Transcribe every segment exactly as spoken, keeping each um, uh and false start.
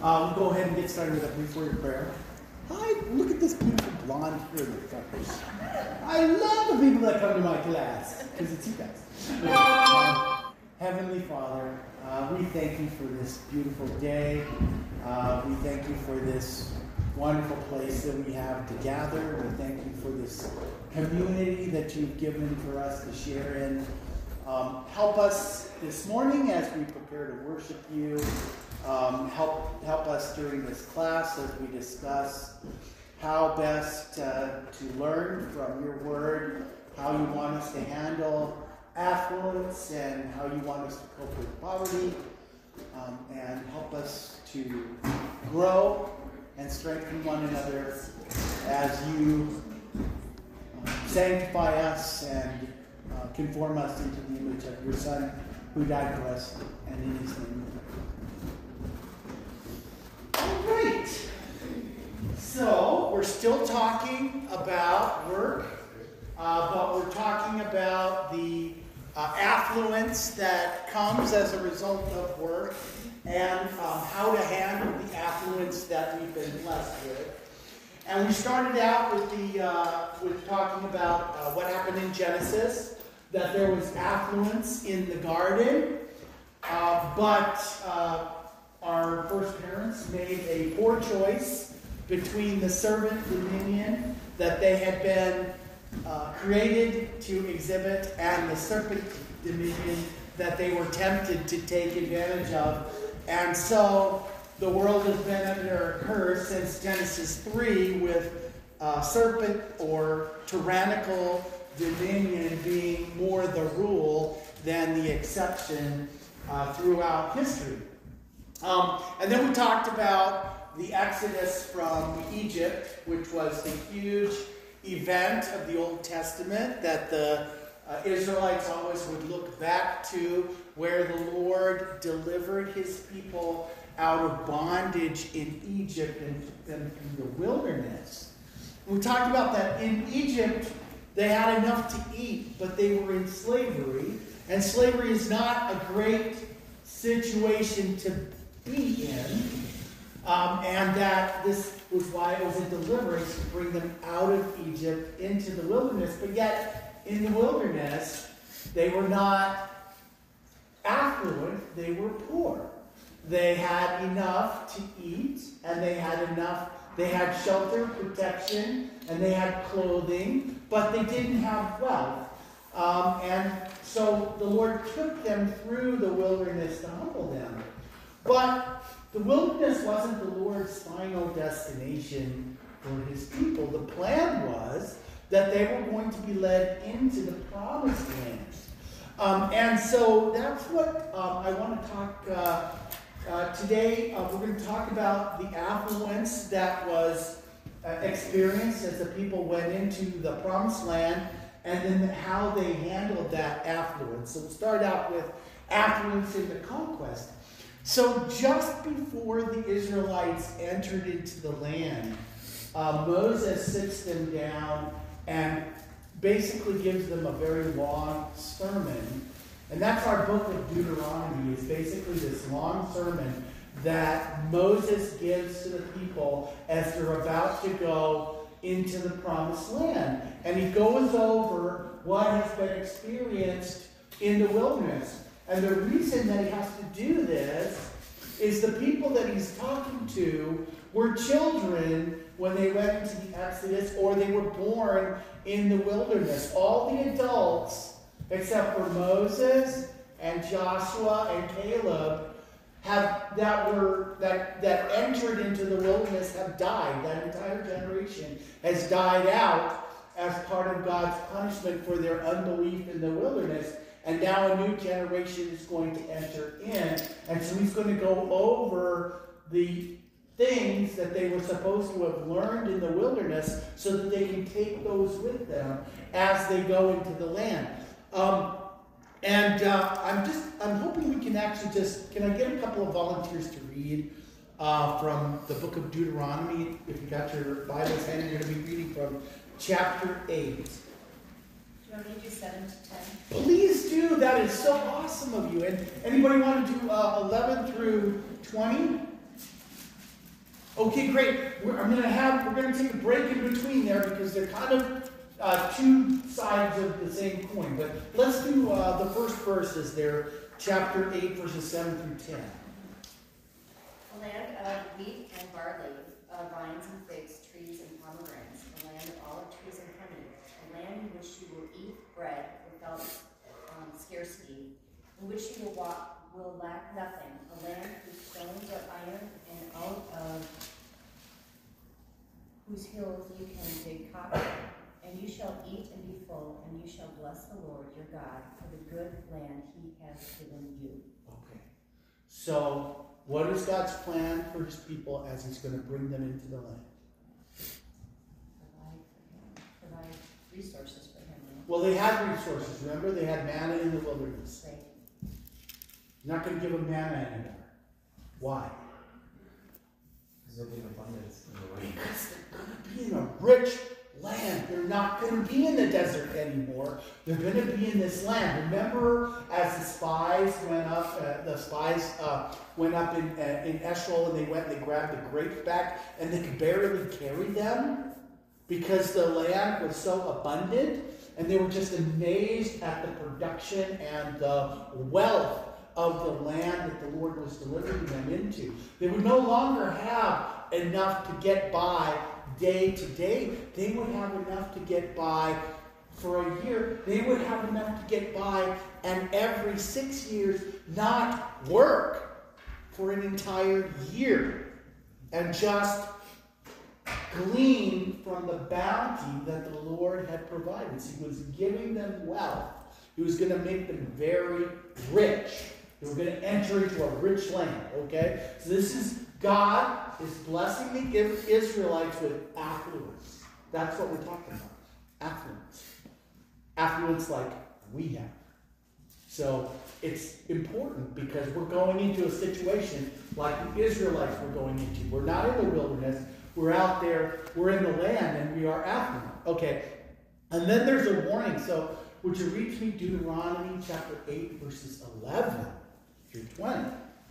Uh, we'll go ahead and get started with a brief word of prayer. Hi, look at this beautiful blonde here in the front. I love the people that come to my class, because it's you guys. Uh, Heavenly Father, uh, we thank you for this beautiful day. Uh, we thank you for this wonderful place that we have to gather. We thank you for this community that you've given for us to share in. Um, help us this morning as we prepare to worship you. Um, help help us during this class as we discuss how best uh, to learn from your word, how you want us to handle affluence, and how you want us to cope with poverty, um, and help us to grow and strengthen one another as you uh, sanctify us and uh, conform us into the image of your Son who died for us, and in his name. All right. So we're still talking about work, uh, but we're talking about the uh, affluence that comes as a result of work, and um, how to handle the affluence that we've been blessed with. And we started out with the uh, with talking about uh, what happened in Genesis, that there was affluence in the garden, uh, but uh, our first parents made a poor choice between the servant dominion that they had been uh, created to exhibit and the serpent dominion that they were tempted to take advantage of. And so the world has been under a curse since Genesis three, with uh, serpent or tyrannical dominion being more the rule than the exception uh, throughout history. Um, and then we talked about the Exodus from Egypt, which was the huge event of the Old Testament that the uh, Israelites always would look back to, where the Lord delivered his people out of bondage in Egypt and, and in the wilderness. And we talked about that in Egypt, they had enough to eat, but they were in slavery. And slavery is not a great situation to be in. Um, and that this was why it was a deliverance to bring them out of Egypt into the wilderness. But yet, in the wilderness, they were not affluent, they were poor. They had enough to eat, and they had enough, they had shelter, protection, and they had clothing, but they didn't have wealth. Um, and so the Lord took them through the wilderness to humble them. But the wilderness wasn't the Lord's final destination for his people. The plan was that they were going to be led into the promised land. Um, and so that's what um, I want to talk uh, uh, today. Uh, we're going to talk about the affluence that was uh, experienced as the people went into the promised land, and then how they handled that affluence. So we'll start out with affluence in the conquest. So just before the Israelites entered into the land, uh, Moses sits them down and basically gives them a very long sermon. And that's our book of Deuteronomy, is basically this long sermon that Moses gives to the people as they're about to go into the promised land. And he goes over what has been experienced in the wilderness. And the reason that he has to do this is the people that he's talking to were children when they went into the Exodus, or they were born in the wilderness. All the adults, except for Moses and Joshua and Caleb, have that were that that entered into the wilderness have died. That entire generation has died out as part of God's punishment for their unbelief in the wilderness. And now a new generation is going to enter in. And so he's going to go over the things that they were supposed to have learned in the wilderness so that they can take those with them as they go into the land. Um, and uh, I'm just, I'm hoping we can actually just, can I get a couple of volunteers to read uh, from the book of Deuteronomy? If you got your Bibles handy, you're going to be reading from chapter eight. Do you want me to do seven to ten? Please do. That is so awesome of you. And anybody want to do uh, eleven through twenty? Okay, great. We're, I'm gonna have we're gonna take a break in between there because they're kind of uh, two sides of the same coin. But let's do uh, the first verses there, chapter eight, verses seven through ten. A land of wheat and barley, of vines and figs, trees and pomegranates, a land of olive trees and honey, a land in which you will eat bread without um, scarcity, in which you will walk will lack nothing, a land whose stones are iron, and out of whose hills you can dig copper. And you shall eat and be full, and you shall bless the Lord your God for the good land he has given you. Okay. So, what is God's plan for his people as he's going to bring them into the land? Provide for him. Provide resources for him. Right? Well, they had resources. Remember, they had manna in the wilderness. Right. He's not going to give them manna anymore. Why? Because there'll be an abundance in the land. Because they're going to be in a rich land. They're not going to be in the desert anymore. They're going to be in this land. Remember, as the spies went up, uh, the spies uh, went up in uh, in Eshcol, and they went and they grabbed the grapes back, and they could barely carry them because the land was so abundant, and they were just amazed at the production and the wealth of the land that the Lord was delivering them into. They would no longer have enough to get by day to day. They would have enough to get by for a year. They would have enough to get by and every six years not work for an entire year and just glean from the bounty that the Lord had provided. So he was giving them wealth. He was going to make them very rich. They were going to enter into a rich land, okay? So this is God is blessing the Israelites with affluence. That's what we're talking about. Affluence. Affluence like we have. So it's important because we're going into a situation like the Israelites were going into. We're not in the wilderness. We're out there. We're in the land and we are affluent. Okay. And then there's a warning. So would you read to me Deuteronomy chapter eight, verses eleven through twenty?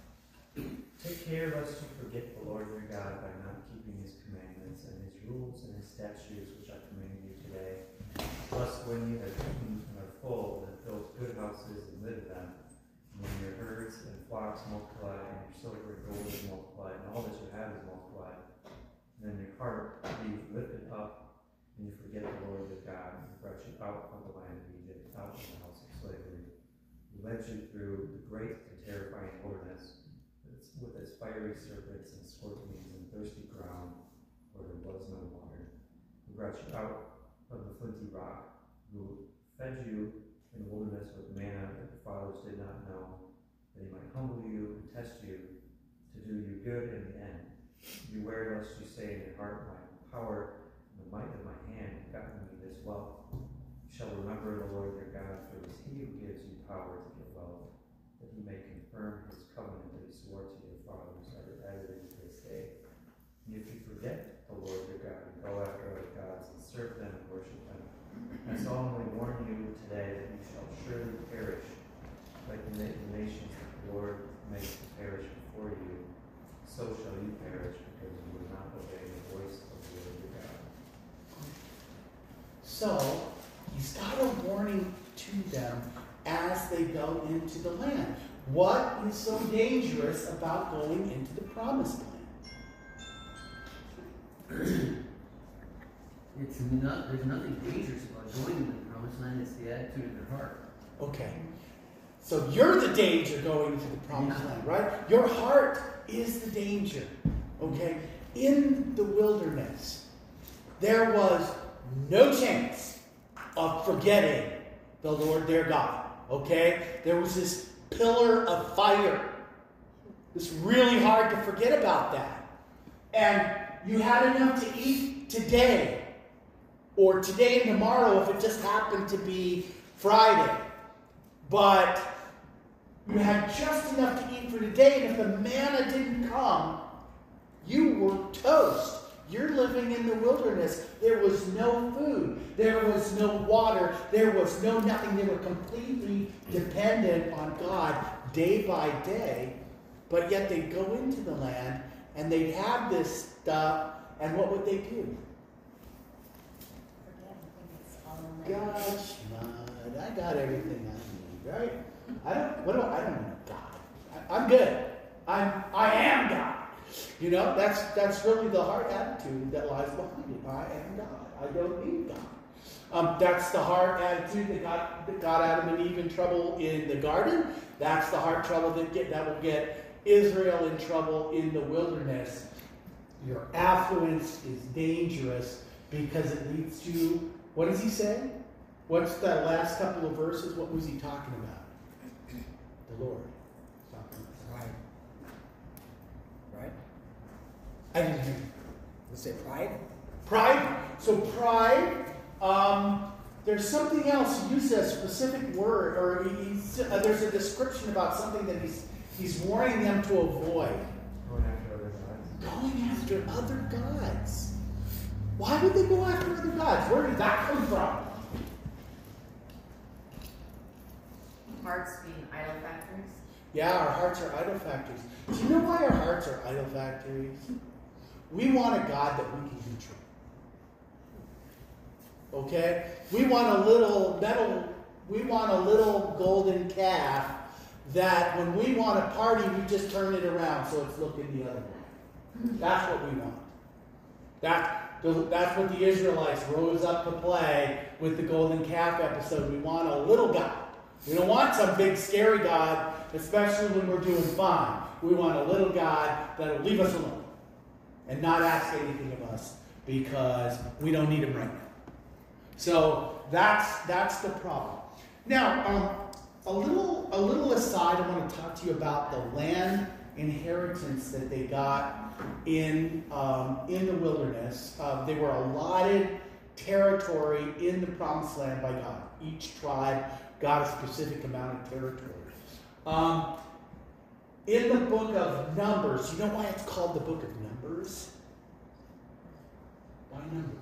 Take care lest you forget the Lord your God by not keeping his commandments and his rules and his statutes which I command you today. Plus, when you have eaten and are full, and have built good houses and live in them, and when your herds and flocks multiply, and your silver and gold is multiplied, and all that you have is multiplied, then your heart be lifted up, and you forget the Lord your God, who brought you out of the land of Egypt, out of the house of slavery, who led you through the great and terrifying wilderness, with its fiery serpents and scorpions and thirsty ground where there was no water, who brought you out of the flinty rock, who fed you in the wilderness with manna that the fathers did not know, that he might humble you and test you to do you good in the end. Beware lest you say in your heart, my power and the might of my hand have gotten me this wealth. You shall remember the Lord your God, for it is he who gives you power to get wealth, that he may confirm his covenant that he swore to your fathers as it is this day. And if you forget the Lord your God and go after other gods and serve them and worship them, I solemnly warn you today that you shall surely perish, like the nations that the Lord makes to perish before you. So shall you perish because you will not obey the voice of the Lord your God. So he's got a warning to them as they go into the land. What is so dangerous about going into the promised land? It's not, there's nothing dangerous about going into the promised land. It's the attitude of their heart. Okay. So you're the danger going into the promised yeah. land, right? Your heart is the danger. Okay? In the wilderness, there was no chance of forgetting the Lord their God. Okay? There was this pillar of fire. It's really hard to forget about that. And you had enough to eat today, or today and tomorrow if it just happened to be Friday. But you had just enough to eat for today, and if the manna didn't come, you were toast. You're living in the wilderness. There was no food. There was no water. There was no nothing. They were completely dependent on God day by day. But yet they go into the land and they'd have this stuff, and what would they do? Forget, I think it's all in there. Gosh, mud, I got everything I need, right? I don't, what do I, I don't need God. I, I'm good. I'm, I am God. You know, that's that's really the heart attitude that lies behind it. I am God. I don't need God. Um, that's the heart attitude that got that got Adam and Eve in trouble in the garden. That's the heart trouble that get that will get Israel in trouble in the wilderness. Your affluence is dangerous because it leads to, what does he say? What's that last couple of verses? What was he talking about? The Lord. Pride. Right? I didn't hear. Let's say pride. Pride. So pride. Um, there's something else. He uses a specific word, or he, he's, uh, there's a description about something that he's he's warning them to avoid. Going after other gods. Going after other gods. Why would they go after other gods? Where did that come from? Hearts being idol factories. Yeah, our hearts are idol factories. Do you know why our hearts are idol factories? We want a God that we can control. Okay? We want a little metal, we want a little golden calf that when we want to party, we just turn it around so it's looking the other way. That's what we want. That, that's what the Israelites rose up to play with the golden calf episode. We want a little God. We don't want some big scary God, especially when we're doing fine. We want a little God that will leave us alone and not ask anything of us because we don't need him right now. So that's that's the problem. Now, um, a little a little aside, I want to talk to you about the land inheritance that they got in um, in the wilderness. Uh, they were allotted territory in the promised land by God. Each tribe got a specific amount of territory. Um, in the book of Numbers, you know why it's called the book of Numbers? Why Numbers?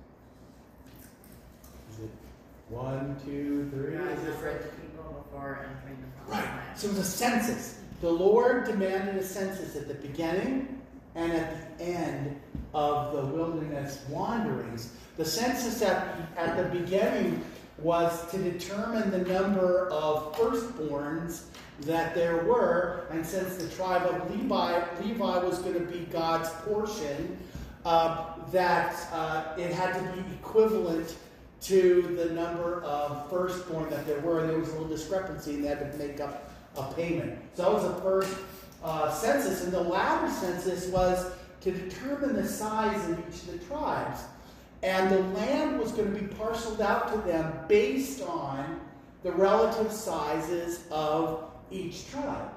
Is it one, two, three? God Is it numbered the people before entering the promised right? land. So it was a census. The Lord demanded a census at the beginning and at the end of the wilderness wanderings. The census at, at the beginning was to determine the number of firstborns that there were, and since the tribe of Levi, Levi was going to be God's portion, uh, that uh, it had to be equivalent to the number of firstborn that there were, and there was a little discrepancy, and they had to make up a payment. So that was the first uh, census, and the latter census was to determine the size of each of the tribes. And the land was going to be parceled out to them based on the relative sizes of each tribe.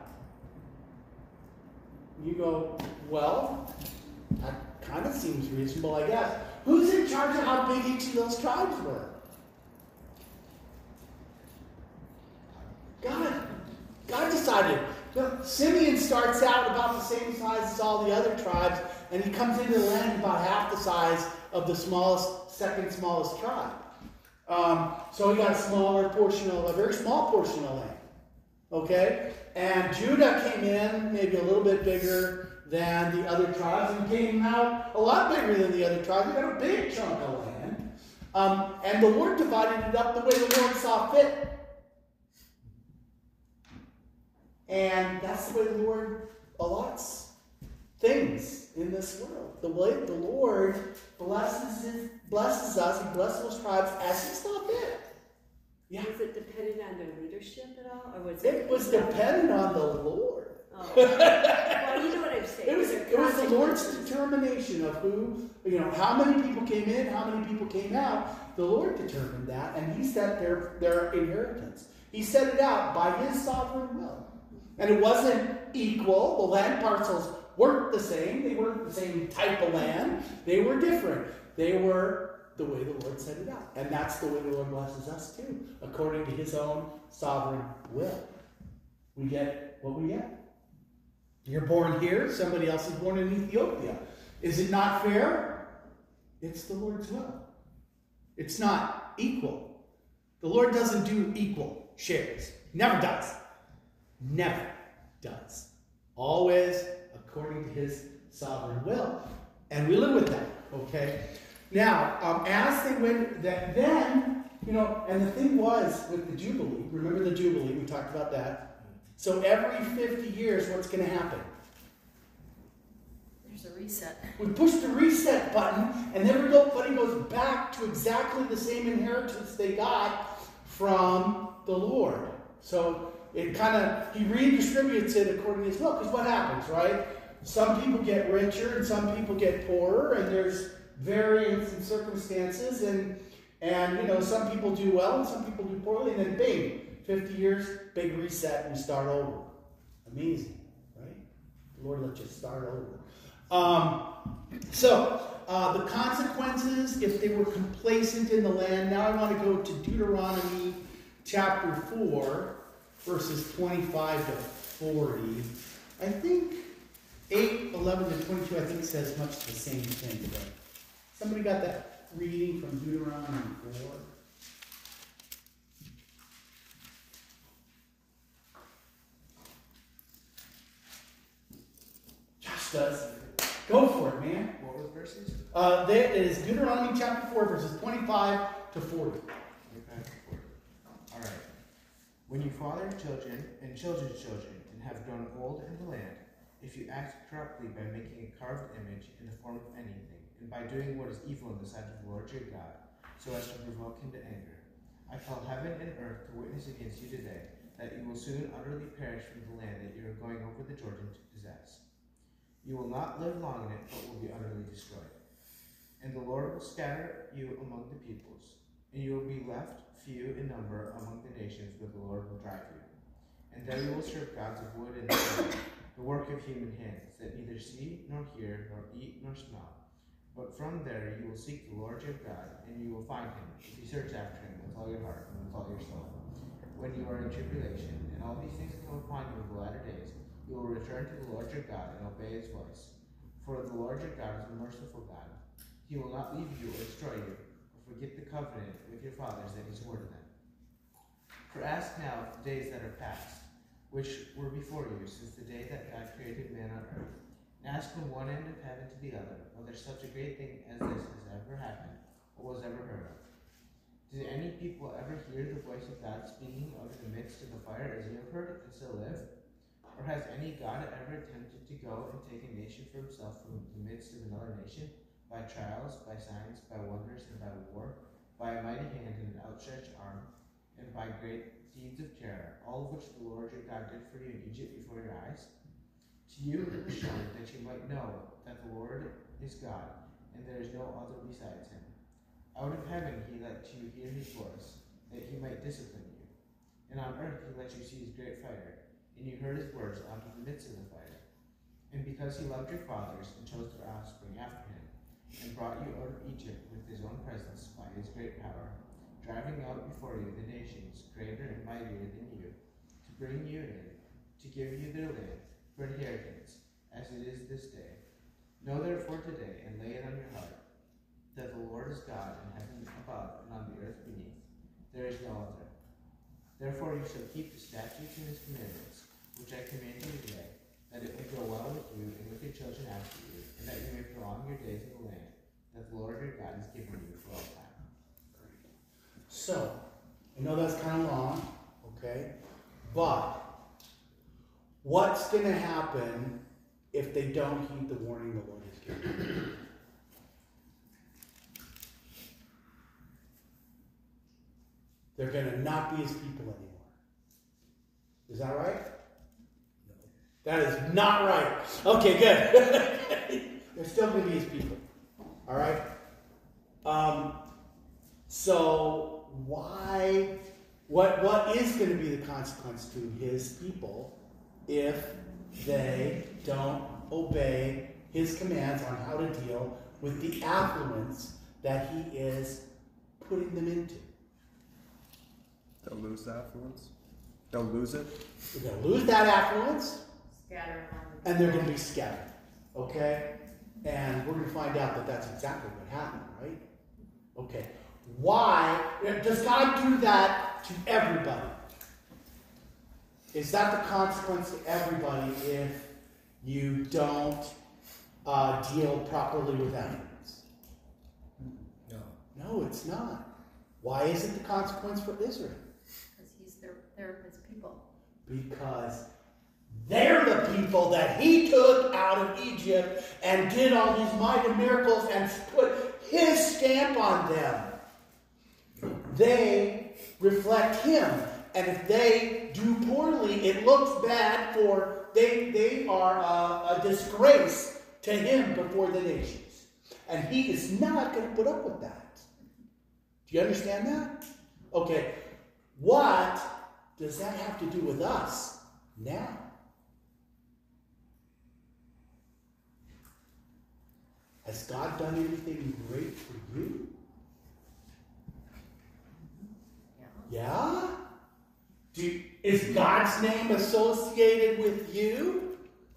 You go, well, that kind of seems reasonable, I guess. Who's in charge of how big each of those tribes were? God. God decided. Look, Simeon starts out about the same size as all the other tribes, and he comes into the land about half the size of the smallest, second smallest tribe. Um, so he got a smaller portion of, a very small portion of land. Okay? And Judah came in maybe a little bit bigger than the other tribes and came out a lot bigger than the other tribes. They got a big chunk of land. Um, and the Lord divided it up the way the Lord saw fit. And that's the way the Lord allots things in this world. The way the Lord blesses his, blesses us, he blesses those tribes as he saw fit. Yeah. Was it dependent on their leadership at all, or was it? It was dependent on the Lord. Oh. Well, you know what I'm saying. It was, There are it was the Lord's consequences. determination of who, you know, how many people came in, how many people came out. The Lord determined that, and he set their, their inheritance. He set it out by his sovereign will. And it wasn't equal. The land parcels weren't the same. They weren't the same type of land. They were different. They were the way the Lord set it out. And that's the way the Lord blesses us too, according to his own sovereign will. We get what we get. You're born here. Somebody else is born in Ethiopia. Is it not fair? It's the Lord's will. It's not equal. The Lord doesn't do equal shares. Never does. Never does. Always according to his sovereign will. And we live with that, okay? Now, um, as they went, that then, you know, and the thing was with the Jubilee, remember the Jubilee, we talked about that. So every fifty years, what's going to happen? There's a reset. We push the reset button, and everybody goes back to exactly the same inheritance they got from the Lord. So it kind of, he redistributes it according to his will. Because what happens, right? Some people get richer, and some people get poorer, and there's variance in circumstances, and, and you know, some people do well, and some people do poorly, and then bing, fifty years, big reset, and we start over. Amazing, right? The Lord lets you start over. Um, so, uh, the consequences if they were complacent in the land. Now I want to go to Deuteronomy chapter four, verses twenty-five to forty. I think eight, eleven, and twenty-two, I think says much the same thing. But somebody got that reading from Deuteronomy four? Josh does. Go for it, man. What were the verses? Uh, that is Deuteronomy chapter four, verses twenty-five to forty. twenty-five to forty. All right. When you father children and children's children and have grown old in the land, if you act corruptly by making a carved image in the form of anything, and by doing what is evil in the sight of the Lord your God, so as to provoke him to anger, I call heaven and earth to witness against you today, that you will soon utterly perish from the land that you are going over the Jordan to possess. You will not live long in it, but will be utterly destroyed. And the Lord will scatter you among the peoples, and you will be left few in number among the nations where the Lord will drive you. And there you will serve gods of wood and stone, the work of human hands, that neither see nor hear nor eat nor smell. But from there you will seek the Lord your God, and you will find him, if you search after him with all your heart and with all your soul. When you are in tribulation, and all these things come upon you in the latter days, you will return to the Lord your God and obey his voice. For the Lord your God is a merciful God. He will not leave you or destroy you, or forget the covenant with your fathers that he swore to them. For ask now the days that are past, which were before you since the day that God created man on earth, and ask from one end of heaven to the other, whether such a great thing as this has ever happened, or was ever heard of. Did any people ever hear the voice of God speaking out of the midst of the fire as you have heard it and still live? Or has any God ever attempted to go and take a nation for himself from the midst of another nation, by trials, by signs, by wonders, and by war, by a mighty hand and an outstretched arm, and by great deeds of terror, all of which the Lord your God did for you in Egypt before your eyes? To you it was shown that you might know that the Lord is God, and there is no other besides him. Out of heaven he let you hear his voice, that he might discipline you. And on earth he let you see his great fire, and you heard his words out of the midst of the fire. And because he loved your fathers and chose their offspring after him, and brought you out of Egypt with his own presence by his great power, driving out before you the nations greater and mightier than you, to bring you in, to give you their land for inheritance, as it is this day. Know therefore today, and lay it on your heart, that the Lord is God in heaven above and on the earth beneath. There is no other. Therefore you shall keep the statutes and his commandments, which I command you today, that it may go well with you and with your children after you, and that you may prolong your days in the land that the Lord your God has given you for all time. So, I know that's kind of long, okay? But, what's going to happen if they don't heed the warning the Lord has given? They're going to not be his people anymore. Is that right? No. That is not right. Okay, good. They're still going to be his people. All right? Um, so, why, what, what is going to be the consequence to his people if they don't obey his commands on how to deal with the affluence that he is putting them into? They'll lose the affluence. They'll lose it. They're going to lose that affluence, Scatter around. and they're going to be scattered. Okay? And we're going to find out that that's exactly what happened, right? Okay. Why? Does God do that to everybody? Is that the consequence to everybody if you don't uh, deal properly with animals. No. No, it's not. Why is it the consequence for Israel? Because he's their, they're his people. Because they're the people that he took out of Egypt and did all these mighty miracles and put his stamp on them. They reflect him. And if they do poorly, it looks bad for, they, they are a, a disgrace to him before the nations. And he is not going to put up with that. Do you understand that? Okay. What does that have to do with us now? Has God done anything great for you? Yeah. Yeah? Do, is God's name associated with you?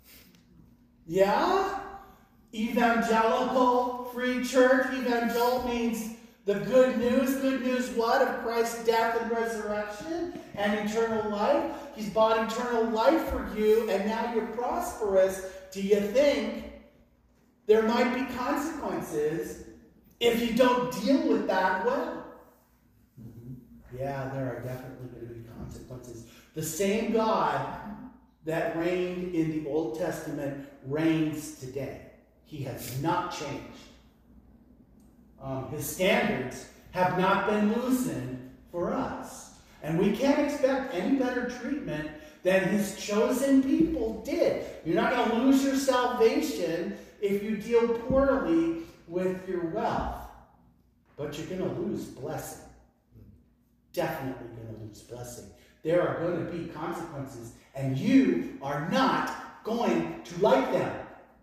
Yeah? Evangelical, free church. Evangel means the good news. Good news what? Of Christ's death and resurrection and eternal life. He's bought eternal life for you, and now you're prosperous. Do you think there might be consequences if you don't deal with that well? Mm-hmm. Yeah, there are definitely going to be consequences. The same God that reigned in the Old Testament reigns today. He has not changed. Um, his standards have not been loosened for us. And we can't expect any better treatment than his chosen people did. You're not going to lose your salvation if you deal poorly with your wealth. But you're going to lose blessing. Definitely going to lose blessing. There are going to be consequences, and you are not going to like them.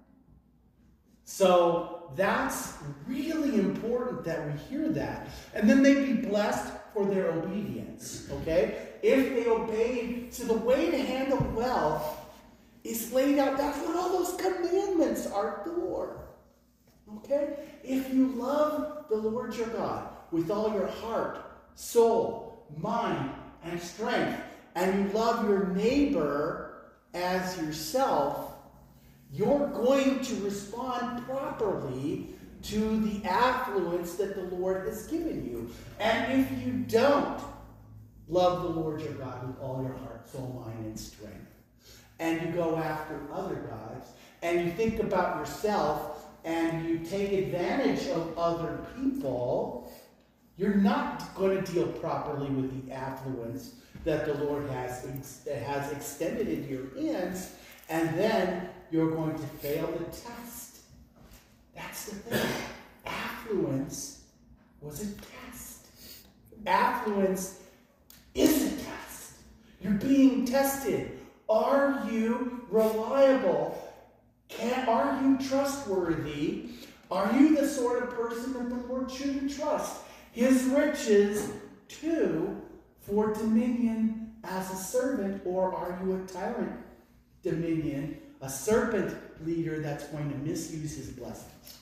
So that's really important that we hear that. And then they be blessed for their obedience. Okay? If they obeyed, so the way to handle wealth is laid out. That's what all those commandments are for. Okay? If you love the Lord your God with all your heart, soul, mind, and strength, and you love your neighbor as yourself, you're going to respond properly to the affluence that the Lord has given you. And if you don't love the Lord your God with all your heart, soul, mind, and strength, and you go after other gods, and you think about yourself, and you take advantage of other people, you're not going to deal properly with the affluence that the Lord has, has extended into your hands, and then you're going to fail the test. That's the thing. Affluence was a test. Affluence is a test. You're being tested. Are you reliable? Can, are you trustworthy? Are you the sort of person that the Lord should trust his riches to for dominion as a servant? Or are you a tyrant dominion, a serpent leader that's going to misuse his blessings?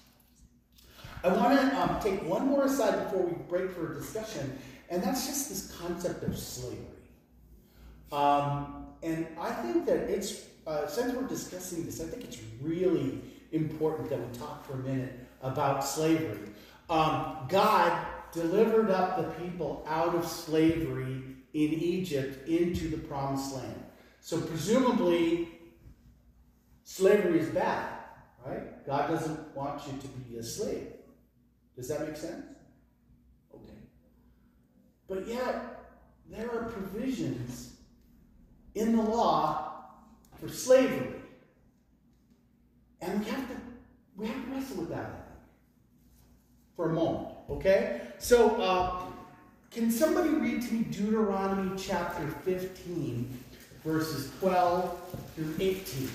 I want to um, take one more aside before we break for a discussion, and that's just this concept of slavery. Um, and I think that it's, uh, since we're discussing this, I think it's really important that we talk for a minute about slavery. Um, God delivered up the people out of slavery in Egypt into the promised land. So presumably, slavery is bad, right? God doesn't want you to be a slave. Does that make sense? Okay. But yet, there are provisions in the law for slavery. And we have to we have to wrestle with that, I think, for a moment, okay? So, uh, can somebody read to me Deuteronomy chapter fifteen, verses twelve through eighteen?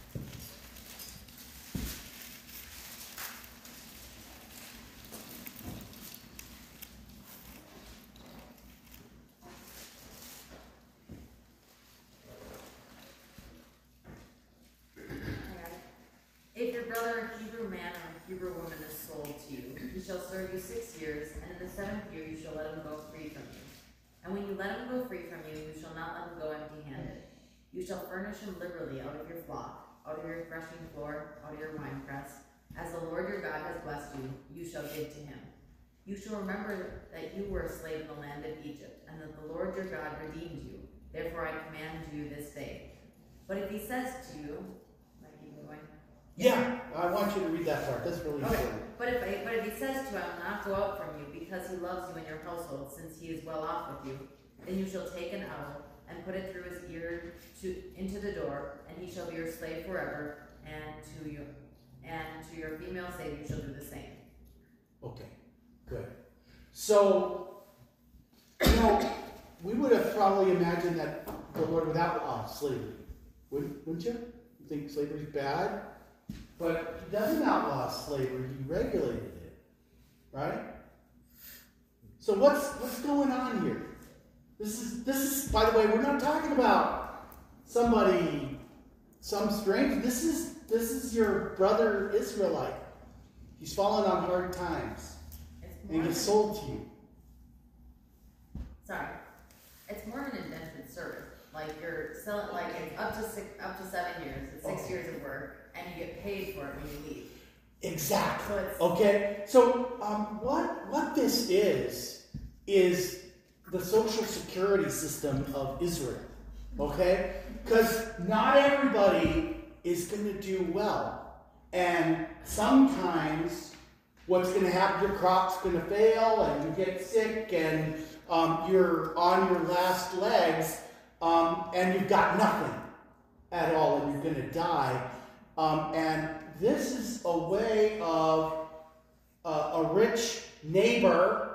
If your brother, a Hebrew man or a Hebrew woman, is sold to you, he shall serve you six years, and in the seventh year you shall let him go free from you. And when you let him go free from you, you shall not let him go empty-handed. You shall furnish him liberally out of your flock, out of your threshing floor, out of your winepress. As the Lord your God has blessed you, you shall give to him. You shall remember that you were a slave in the land of Egypt, and that the Lord your God redeemed you. Therefore I command you this day. But if he says to you, am I keep going? Yeah, I want you to read that part. That's really Okay. important. But if I, but if he says to you, I will not go out from you, because he loves you and your household, since he is well off with you, then you shall take an owl and put it through his ear to into the door, and he shall be your slave forever, and to you and to your female slave you shall do the same. Okay, good. So, you know, we would have probably imagined that the Lord would outlaw slavery, wouldn't, wouldn't you? You think slavery's bad? But he doesn't outlaw slavery, he regulated it, right? So what's what's going on here? This is this is by the way, we're not talking about somebody, some stranger. This is this is your brother Israelite. He's fallen on hard times. It's And more he gets than, sold to you. sorry. It's more of an indentured service. Like you're selling like it's up to six up to seven years, it's six Okay. years of work, and you get paid for it when you leave. Exactly. So it's Okay. So um, what what this is is the social security system of Israel. Okay? Because not everybody is going to do well, and sometimes what's going to happen? Your crop's going to fail, and you get sick, and um, you're on your last legs, um, and you've got nothing at all, and you're going to die. Um, and this is a way of uh, a rich neighbor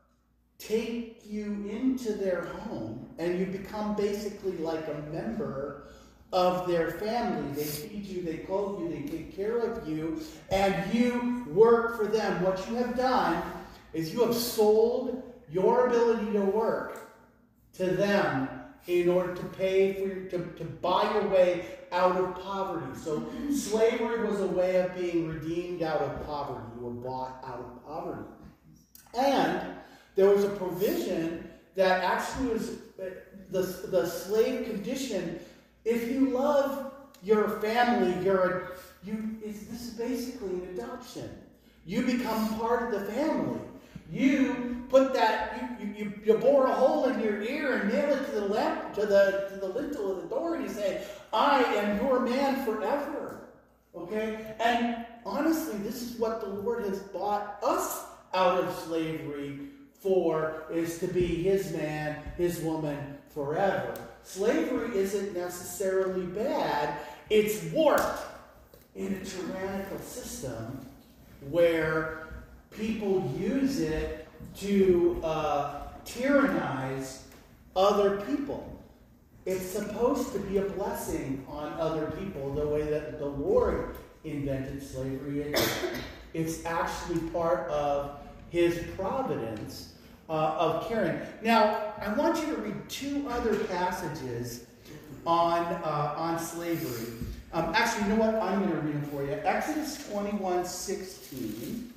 take you into their home, and you become basically like a member of their family. They feed you, they clothe you, they take care of you, and you work for them. What you have done is you have sold your ability to work to them in order to pay for your, to, to buy your way out of poverty. So slavery was a way of being redeemed out of poverty. You were bought out of poverty. And there was a provision that actually was the, the slave condition. If you love your family, you're you. It's, this is basically an adoption. You become part of the family. You put that you, you, you bore a hole in your ear and nail it to the lamp to the to the lintel of the door, and you say, "I am your man forever." Okay, and honestly, this is what the Lord has bought us out of slavery for: is to be His man, His woman forever. Slavery isn't necessarily bad. It's warped in a tyrannical system where people use it to uh, tyrannize other people. It's supposed to be a blessing on other people, the way that the Lord invented slavery. It's, it's actually part of His providence uh, of caring. Now, I want you to read two other passages on uh, on slavery. Um, actually, you know what? I'm going to read them for you. Exodus twenty-one sixteen.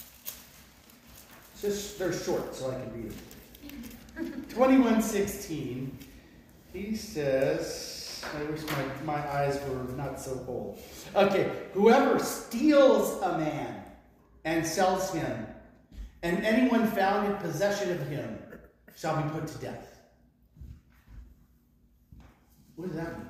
Just they're short, so I can read them. twenty-one sixteen. He says, I wish my, my eyes were not so old. Okay, whoever steals a man and sells him, and anyone found in possession of him, shall be put to death. What does that mean?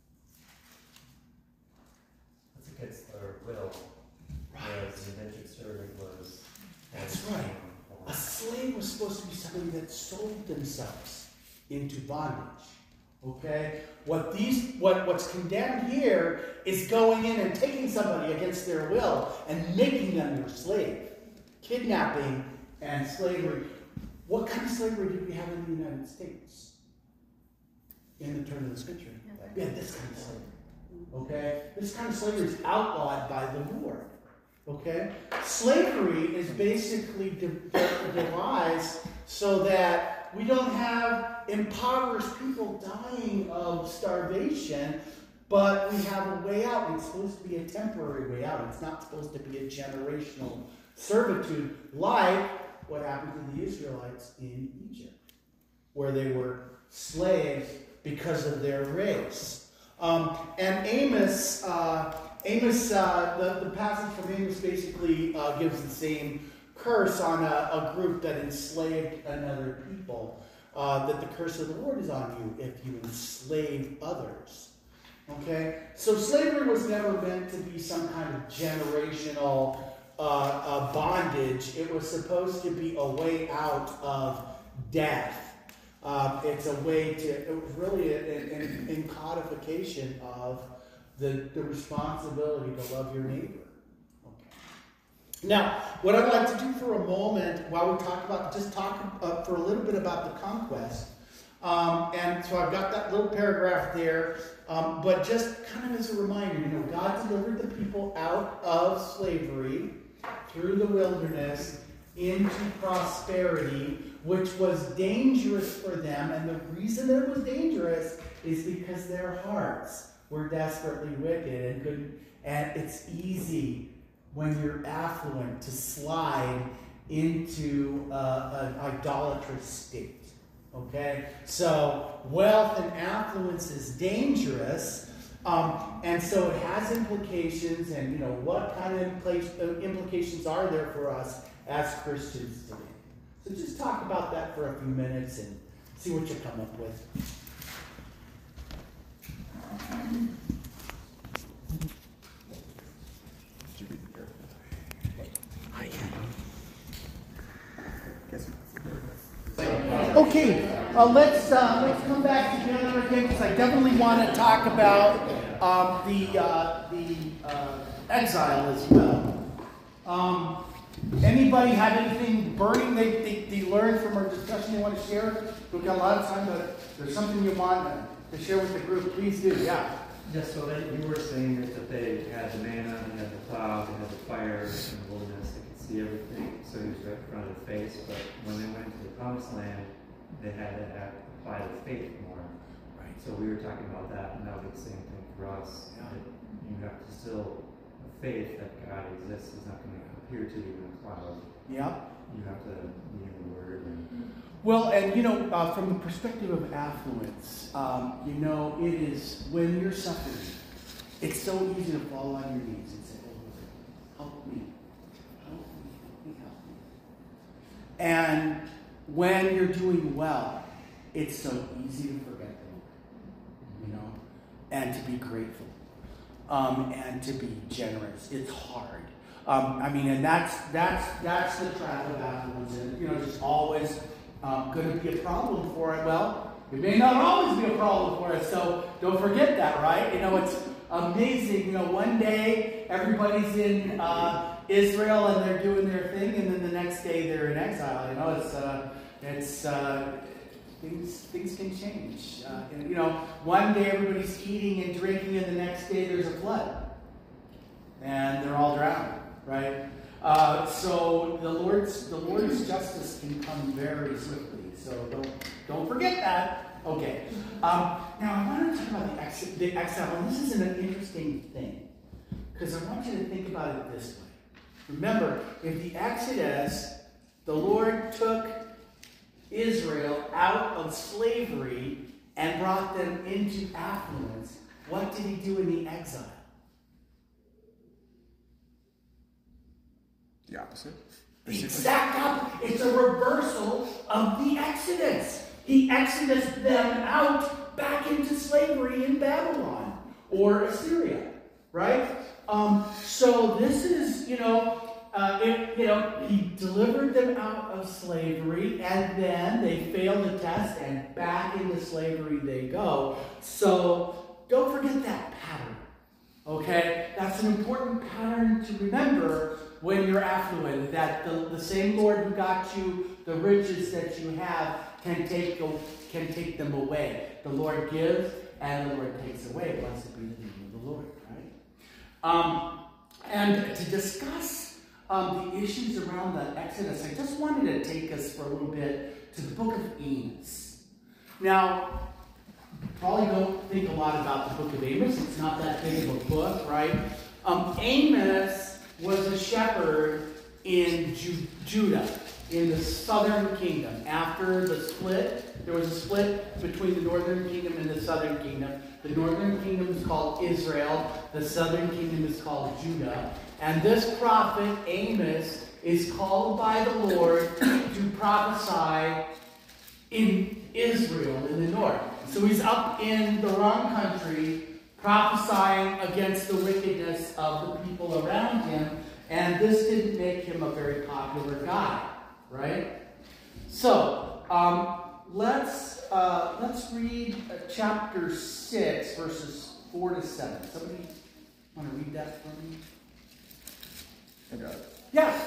That's against their will. Whereas the indentured servant was. That's right. A slave was supposed to be somebody that sold themselves into bondage. Okay? What these what, what's condemned here is going in and taking somebody against their will and making them your slave. Kidnapping and slavery. What kind of slavery did we have in the United States? In the turn of the century. Yeah, this kind of slavery. Okay? This kind of slavery is outlawed by the Lord. Okay? Slavery is basically de- de- devised so that we don't have impoverished people dying of starvation, but we have a way out. It's supposed to be a temporary way out. It's not supposed to be a generational servitude like what happened to the Israelites in Egypt, where they were slaves because of their race. Um, and Amos, uh, Amos, uh, the, the passage from Amos basically uh, gives the same curse on a, a group that enslaved another people. Uh, that the curse of the Lord is on you if you enslave others. Okay? So slavery was never meant to be some kind of generational uh, uh, bondage. It was supposed to be a way out of death. Uh, it's a way to, it was really an, an encodification of the, the responsibility to love your neighbor. Now, what I'd like to do for a moment, while we talk about, just talk uh, for a little bit about the conquest. Um, and so I've got that little paragraph there, um, but just kind of as a reminder, you know, God delivered the people out of slavery through the wilderness into prosperity, which was dangerous for them. And the reason that it was dangerous is because their hearts were desperately wicked and could, and it's easy when you're affluent to slide into uh, an idolatrous state. Okay? So wealth and affluence is dangerous, um, and so it has implications, and you know, what kind of impl- uh, implications are there for us as Christians today? So just talk about that for a few minutes and see what you come up with. Okay, uh, let's uh, let's come back together again, because I definitely want to talk about um, the uh, the uh, exile as well. Um, anybody have anything burning they, they they learned from our discussion they want to share? We've got a lot of time, but there's something you want to share with the group. Please do. Yeah. Just so that you were saying that they had the manna, they had the cloud, they had the fire in the wilderness, they could see everything, so he was right in front of their face. But when they went to the promised land, they had to have, apply the faith more. Right. So we were talking about that, and that would be the same thing for us. Yeah. That you have to still have faith that God exists. He's not going to appear to you in a cloud. Yeah. You have to be in the Word. And Well, and you know, uh, from the perspective of affluence, um, you know, it is when you're suffering, it's so easy to fall on your knees and say, "Oh Lord, help me, help me, help me, help me." And when you're doing well, it's so easy to forget the Lord, you know, and to be grateful, um, and to be generous. It's hard. Um, I mean, and that's that's that's the trap of affluence, and you know, just always. Um, going to be a problem for it. Well, it may not always be a problem for us, so don't forget that, right? You know, it's amazing. You know, one day everybody's in uh, Israel and they're doing their thing, and then the next day they're in exile. You know, it's uh, it's uh, things things can change. Uh, and, you know, one day everybody's eating and drinking, and the next day there's a flood, and they're all drowned, right? Uh, so the Lord's the Lord's justice can come very swiftly. So don't don't forget that. Okay. Um, now I want to talk about the exile. The exile, and this is an interesting thing because I want you to think about it this way. Remember, if the Exodus, the Lord took Israel out of slavery and brought them into affluence, what did He do in the exile? The opposite. The exact opposite. It's a reversal of the Exodus. He exodused them out back into slavery in Babylon or Assyria, right? Um, so this is, you know, uh, it, you know, he delivered them out of slavery, and then they failed the test, and back into slavery they go. So don't forget that pattern. Okay, that's an important pattern to remember when you're affluent, that the, the same Lord who got you the riches that you have can take can take them away. The Lord gives and the Lord takes away. Blessed be the name of the Lord, right? Um, and to discuss um, the issues around the Exodus, I just wanted to take us for a little bit to the book of Amos. Now, probably don't think a lot about the book of Amos. It's not that big of a book, right? Um, Amos was a shepherd in Ju- Judah, in the southern kingdom. After the split, there was a split between the northern kingdom and the southern kingdom. The northern kingdom is called Israel. The southern kingdom is called Judah. And this prophet, Amos, is called by the Lord to prophesy in Israel, in the north. So he's up in the wrong country, prophesying against the wickedness of the people around him. And this didn't make him a very popular guy, right? So, um, let's uh, let's read uh, chapter six, verses four to seven. Somebody want to read that for me? I got it. Yeah.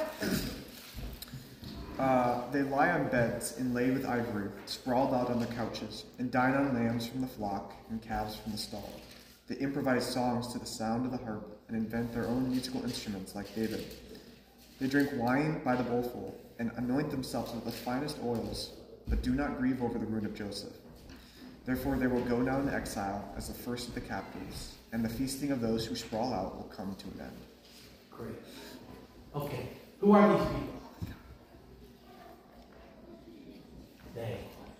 Uh, they lie on beds inlaid with ivory, sprawled out on their couches, and dine on lambs from the flock and calves from the stall. They improvise songs to the sound of the harp and invent their own musical instruments like David. They drink wine by the bowlful and anoint themselves with the finest oils, but do not grieve over the ruin of Joseph. Therefore they will go down into exile as the first of the captives, and the feasting of those who sprawl out will come to an end. Great. Okay. Who are these people? They.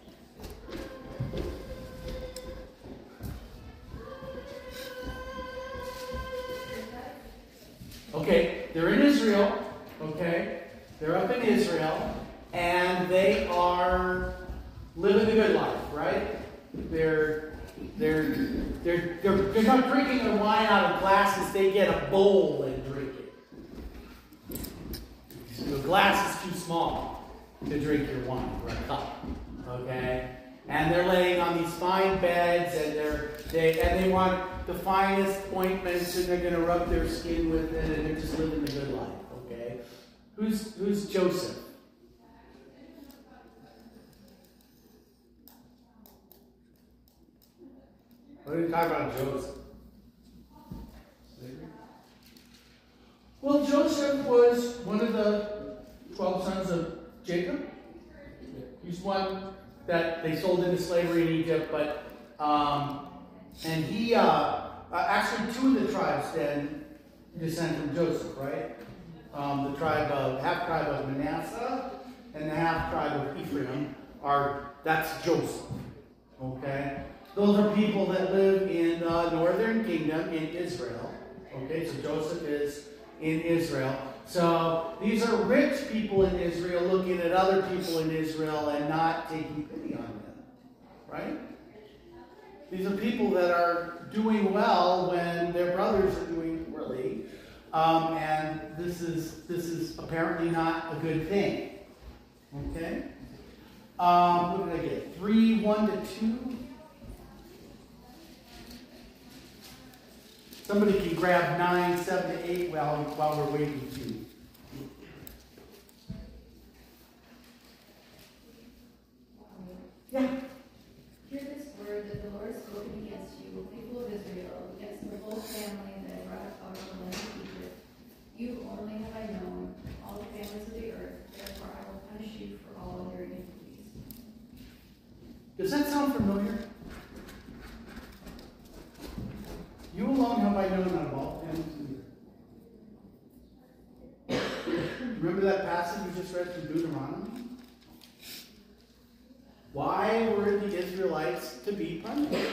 Okay, they're in Israel. Okay, they're up in Israel, and they are living the good life, right? They're they're they're they're, they're not drinking their wine out of glasses. They get a bowl and drink it. The glass is too small to drink your wine, or a cup. Okay, and they're laying on these fine beds, and they're they and they want the finest ointments, and they're going to rub their skin with it, and they're just living the good life. Okay, who's who's Joseph? What are you talking about, Joseph? Well, Joseph was one of the twelve sons of Jacob. He's one that they sold into slavery in Egypt, but um, and he uh, uh, actually two of the tribes then descend from Joseph, right? Um, the tribe of half tribe of Manasseh and the half tribe of Ephraim are that's Joseph. Okay, those are people that live in the northern kingdom in Israel. Okay, so Joseph is in Israel. So these are rich people in Israel looking at other people in Israel and not taking pity on them, right? These are people that are doing well when their brothers are doing poorly, um, and this is this is apparently not a good thing. Okay. Um, what did I get? Three, one to two. Somebody can grab nine, seven to eight while while we're waiting to. Yeah. Hear this word that the Lord has spoken against you, people of Israel, against the whole family that I brought out of the land of Egypt. You only have I known, all the families of the earth, therefore I will punish you for all your iniquities. Does that sound familiar? You alone have I known out of all families of the earth. Remember that passage we just read from Deuteronomy? Why were the Israelites to be punished?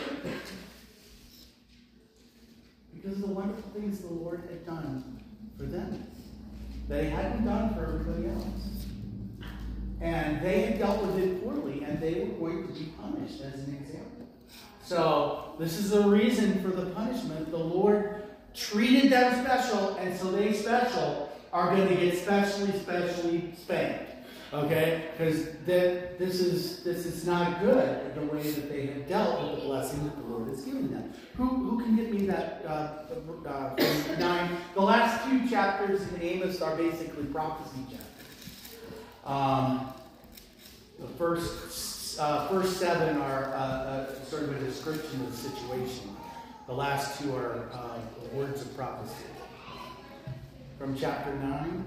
Because of the wonderful things the Lord had done for them that He hadn't done for everybody else. And they had dealt with it poorly, and they were going to be punished as an example. So this is the reason for the punishment. The Lord treated them special, and so they special are going to get specially, specially spanked. Okay? Because this is this is not good, the way that they have dealt with the blessing that the Lord has given them. Who, who can get me that uh, uh, from nine? The last two chapters in Amos are basically prophecy chapters. Um, the first, uh, first seven are uh, uh, sort of a description of the situation. The last two are uh, words of prophecy. From chapter nine.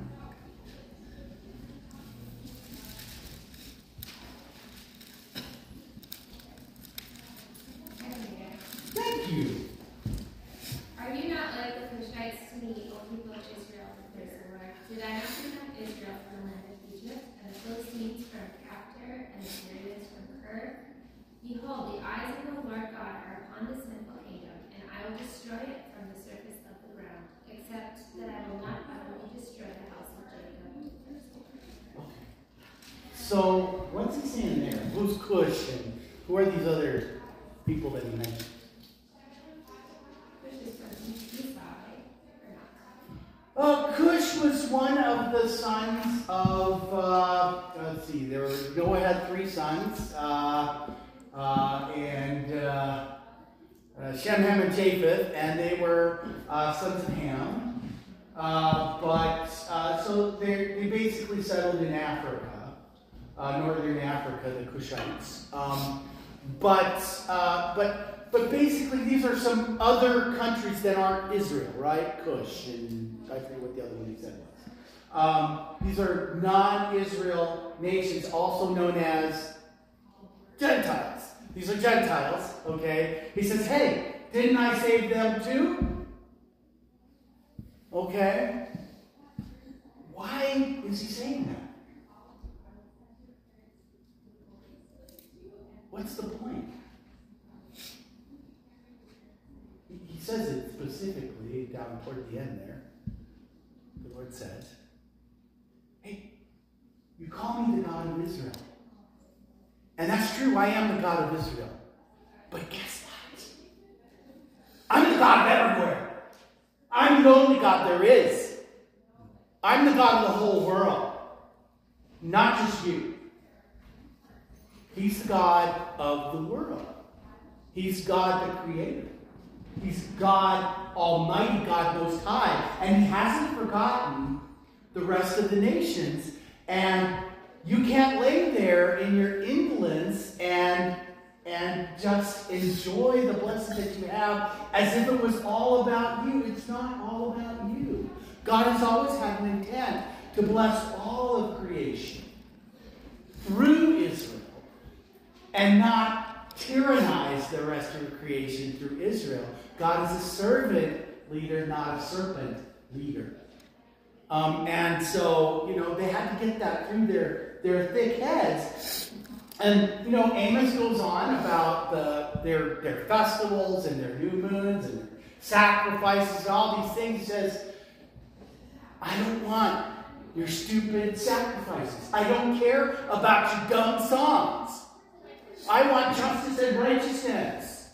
Thank you. Are you not like the Cushites to me, O people of Israel, declares the Lord? Did I not bring up Israel from the land of Egypt, and the Philistines from Captor, and the Syrians from Ker? Behold, the eyes of the Lord God are upon the sinful I will destroy it from the surface of the ground, except that I will not utterly destroy the house of Jacob. So, what's he saying there? Who's Cush and who are these other people that he mentioned? Which is from Esau, right? Uh, Cush was one of the sons of, uh, let's see, there were, Noah had three sons, uh, uh, and uh, uh, Shem, Ham, and Japheth, and they were uh, sons of Ham. Uh, but, uh, so they they basically settled in Africa. Uh, northern Africa, the Cushites. Um, but, uh, but, but basically, these are some other countries that aren't Israel, right? Cush, and I forget what the other one he said was. Um, these are non-Israel nations, also known as Gentiles. These are Gentiles, okay? He says, hey, didn't I save them too? Okay. Why is he saying that? What's the point? He says it specifically down toward the end there. The Lord says, hey, you call me the God of Israel. And that's true, I am the God of Israel. But guess what? I'm the God of everywhere. I'm the only God there is. I'm the God of the whole world. Not just you. He's the God of the world. He's God the Creator. He's God Almighty, God Most High. And He hasn't forgotten the rest of the nations. And you can't lay there in your indolence and, and just enjoy the blessing that you have as if it was all about you. It's not all about you. God has always had an intent to bless all of creation through Israel, and not tyrannize the rest of creation through Israel. God is a servant leader, not a serpent leader. Um, and so, you know, they had to get that through their, their thick heads. And, you know, Amos goes on about the, their, their festivals and their new moons and their sacrifices and all these things. He says, I don't want your stupid sacrifices. I don't care about your dumb songs. I want justice and righteousness.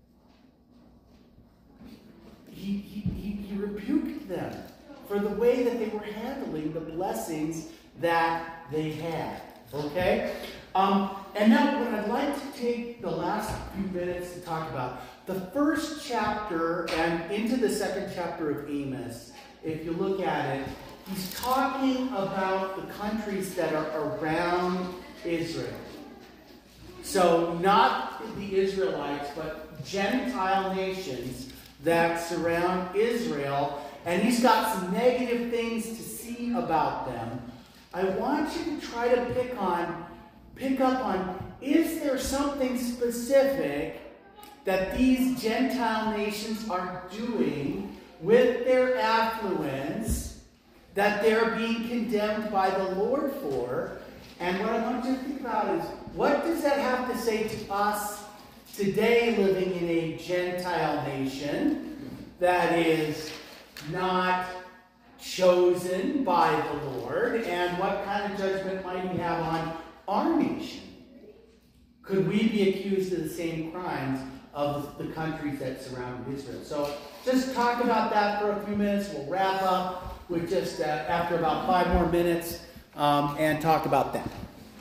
He, he, he, he rebuked them for the way that they were handling the blessings that they had. Okay? Um, and now what I'd like to take the last few minutes to talk about, the first chapter and into the second chapter of Amos, if you look at it, he's talking about the countries that are around Israel. So not the Israelites, but Gentile nations that surround Israel. And he's got some negative things to see about them. I want you to try to pick on, pick up on, is there something specific that these Gentile nations are doing with their affluence that they're being condemned by the Lord for? And what I want you to think about is, what does that have to say to us today living in a Gentile nation that is not chosen by the Lord? And what kind of judgment might He have on our nation? Could we be accused of the same crimes of the countries that surround Israel? So just talk about that for a few minutes. We'll wrap up with just uh, after about five more minutes um, and talk about that.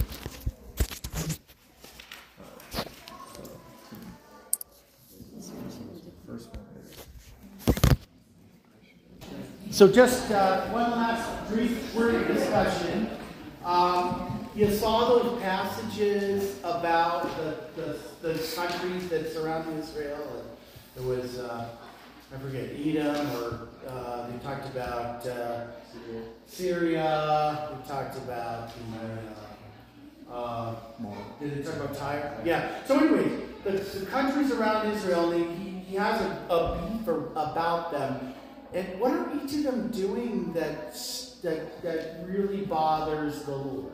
So just uh, one last brief word of discussion. Um, you saw those passages about the, the, the countries that surround Israel. There was, uh, I forget, Edom, or uh, they talked about uh, Syria. They talked about, you know, uh, uh, did they talk about Tyre? Yeah. So anyways, the, the countries around Israel, they, he, he has a, a beef about them. And what are each of them doing that, that, that really bothers the Lord?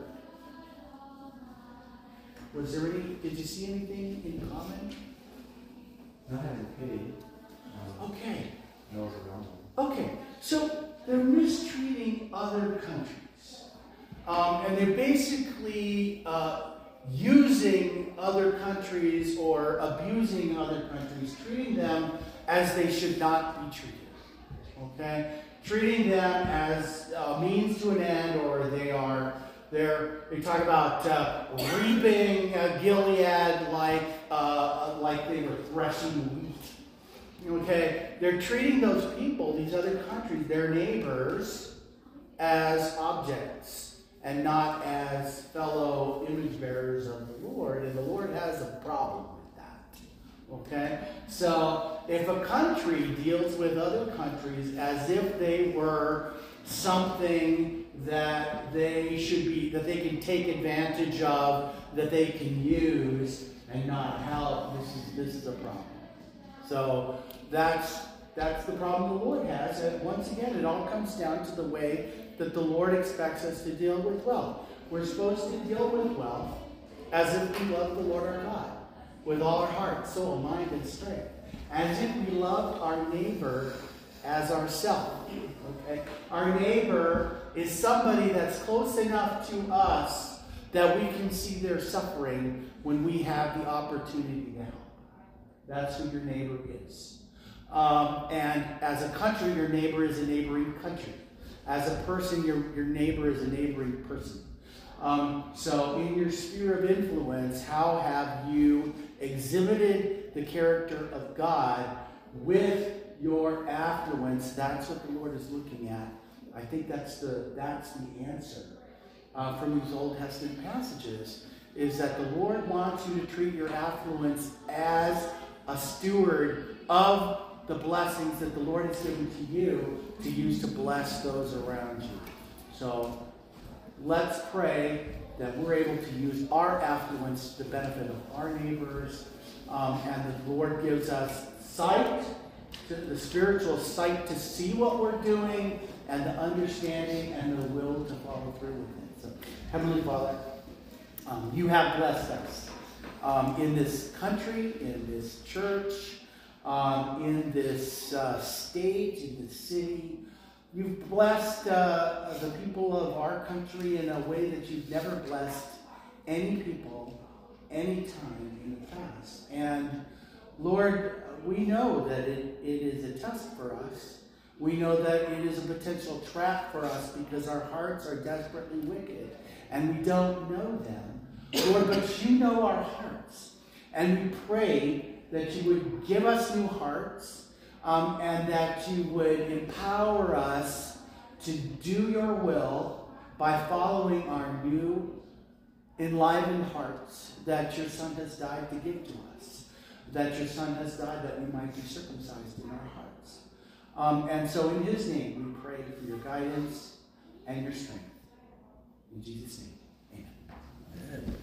Was there any, did you see anything in common? Not having pity. Okay. Knows around them. Okay, so they're mistreating other countries. Um, and they're basically uh, using other countries or abusing other countries, treating them as they should not be treated. Okay? Treating them as a means to an end, or they are, they're, they talk about uh, reaping uh, Gilead like, uh, like they were threshing wheat. Okay? They're treating those people, these other countries, their neighbors, as objects and not as fellow image bearers of the Lord. And the Lord has a problem with that. Okay? So, if a country deals with other countries as if they were something that they should be, that they can take advantage of, that they can use and not help, this is this is a problem. So that's that's the problem the Lord has. And once again, it all comes down to the way that the Lord expects us to deal with wealth. We're supposed to deal with wealth as if we love the Lord our God with all our heart, soul, mind, and strength. As if we loved our neighbor as ourselves. Okay? Our neighbor is somebody that's close enough to us that we can see their suffering when we have the opportunity to help. That's who your neighbor is. Um, and as a country, your neighbor is a neighboring country. As a person, your, your neighbor is a neighboring person. Um, so in your sphere of influence, how have you exhibited the character of God with your affluence? That's what the Lord is looking at. I think that's the, that's the answer uh, from these Old Testament passages, is that the Lord wants you to treat your affluence as a steward of the blessings that the Lord has given to you to use to bless those around you. So let's pray that we're able to use our affluence to the benefit of our neighbors, um, and the Lord gives us sight, to, the spiritual sight to see what we're doing, and the understanding and the will to follow through with it. So, Heavenly Father, um, you have blessed us um, in this country, in this church, um, in this uh, state, in this city. You've blessed uh, the people of our country in a way that you've never blessed any people, any time in the past. And Lord, we know that it, it is a test for us. We know that it is a potential trap for us because our hearts are desperately wicked and we don't know them. Lord, but you know our hearts. And we pray that you would give us new hearts, um, and that you would empower us to do your will by following our new enlivened hearts that your Son has died to give to us, that your Son has died that we might be circumcised in our hearts. Um, and so in his name we pray for your guidance and your strength. In Jesus' name, amen. Amen.